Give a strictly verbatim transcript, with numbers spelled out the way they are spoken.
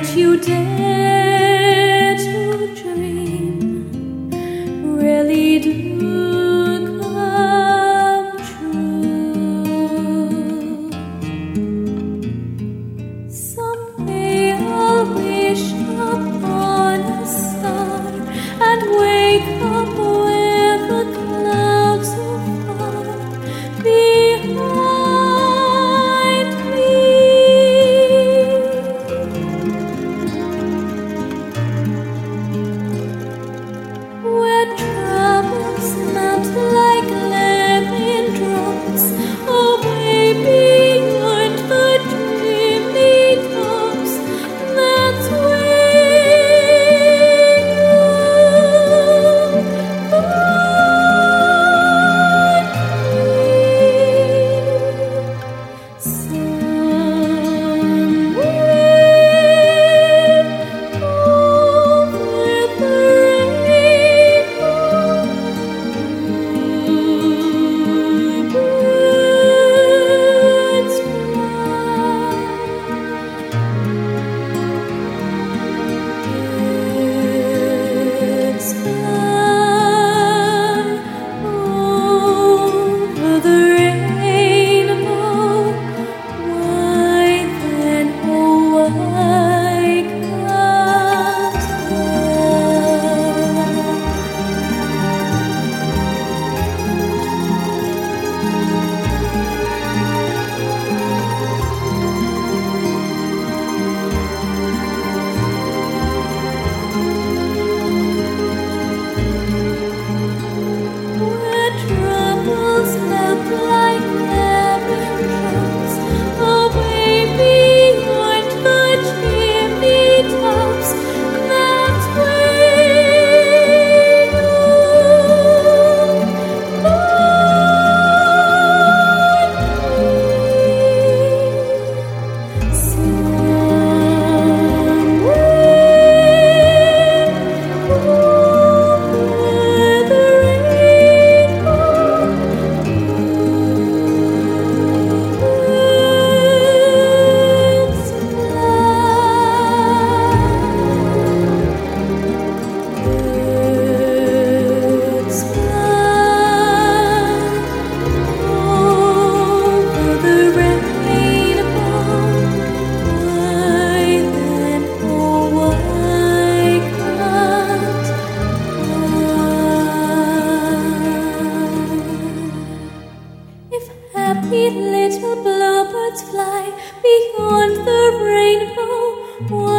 you dare to dream really do come true. Someday I'll wish upon a star and wake up where the clouds are far behind me, where troubles melt like lemon drops away beyond the dreamy tops. That's where you'll find me. Over the rainbow, why then, oh why can't where troubles melt like lemon drops away beyond the chimney tops. That's where you'll find me. Somewhere over the rainbow, birds fly over the rainbow. Why then, oh why can't I? If happy little bluebirds fly beyond the rainbow, why